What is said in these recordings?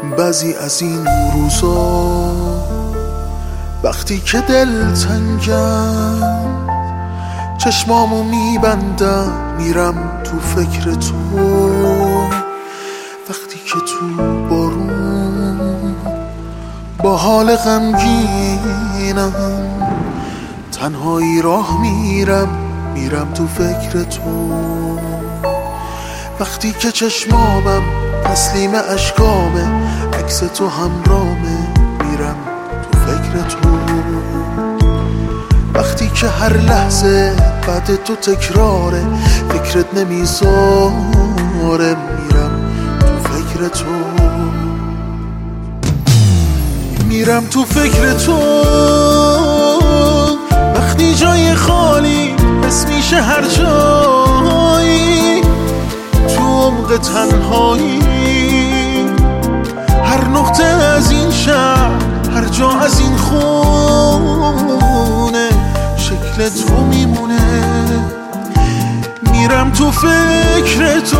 بعضی از این روزا وقتی که دلتنگم چشمامو میبندم میرم تو فکر تو، وقتی که تو بارون با حال غمگینم تنهایی راه میرم تو فکر تو، وقتی که چشمامم تسلیم اشکامه عکس تو همرامه میرم تو فکر تو، وقتی که هر لحظه بعد تو تکراره فکرت نمیذاره میرم تو فکر تو، میرم تو فکر تو، وقتی جای خالی حس میشه هر جایی تو عمق تنهایی، هر نقطه از این شهر هر جا از این خونه شکل تو میمونه، میرم تو فکر تو،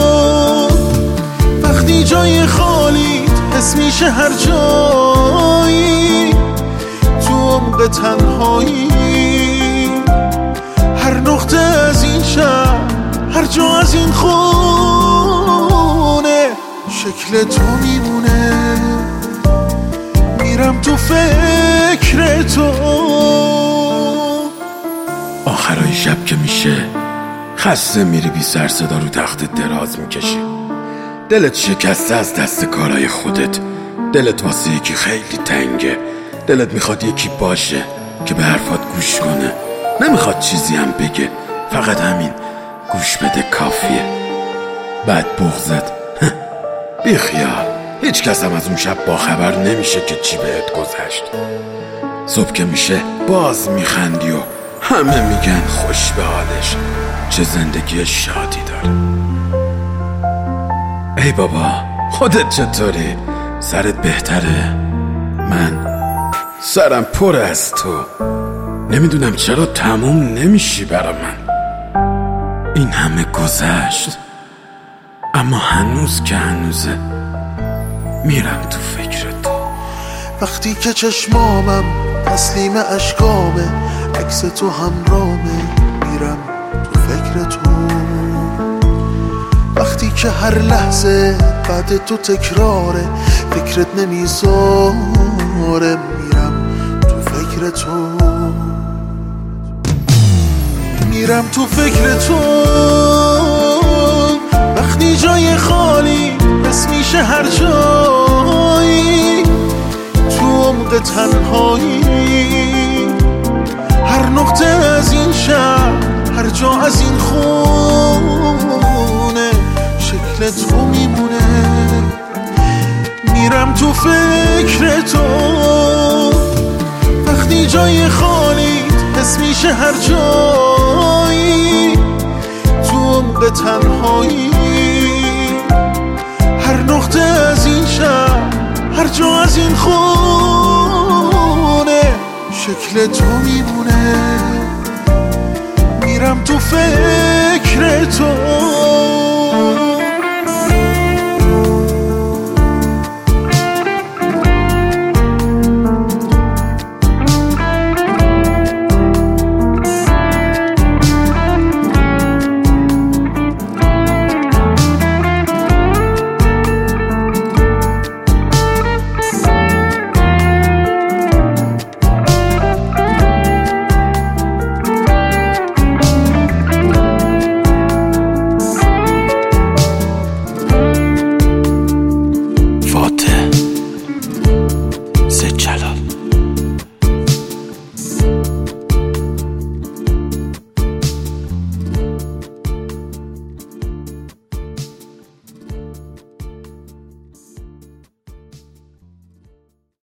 وقتی جای خالی حس میشه هر جایی تو عمق تنهایی، هر نقطه از این شهر هر جا از این خونه شکل تو میمونه، میرم تو فکر تو. آخرای شب که میشه خسته میری بی سر صدا رو تخت دراز میکشی، دلت شکسته از دست کارای خودت، دلت واسه یکی خیلی تنگه، دلت میخواد یکی باشه که به حرفات گوش کنه، نمیخواد چیزی هم بگه، فقط همین گوش بده کافیه. بعد بغضت بی خیال، هیچ کس هم از اون شب با خبر نمیشه که چی بهت گذشت، صبح که میشه باز میخندی و همه میگن خوش به حالش، چه زندگی شادی داره. ای بابا خودت چطوری؟ سرت بهتره؟ من سرم پر از تو، نمیدونم چرا تموم نمیشی برا من. این همه گذشت اما هنوز که هنوزه، میرم تو فکر تو، وقتی که چشمامم تسلیم اشکامه عکس تو همرامه میرم تو فکر تو، وقتی که هر لحظه بعد تو تکراره فکرت نمیذاره میرم تو فکر تو، میرم تو فکر تو، وقتی جای خالی حس میشه هر جایی تو عمق تنهایی، هر نقطه از این شهر هر جا از این خونه شکل تو میمونه، میرم تو فکر تو، وقتی جای خالی حس میشه هر جایی تو عمق تنهایی، هر نقطه از این شهر هر جا از این خونه شکل تو میمونه، میرم تو فکر تو.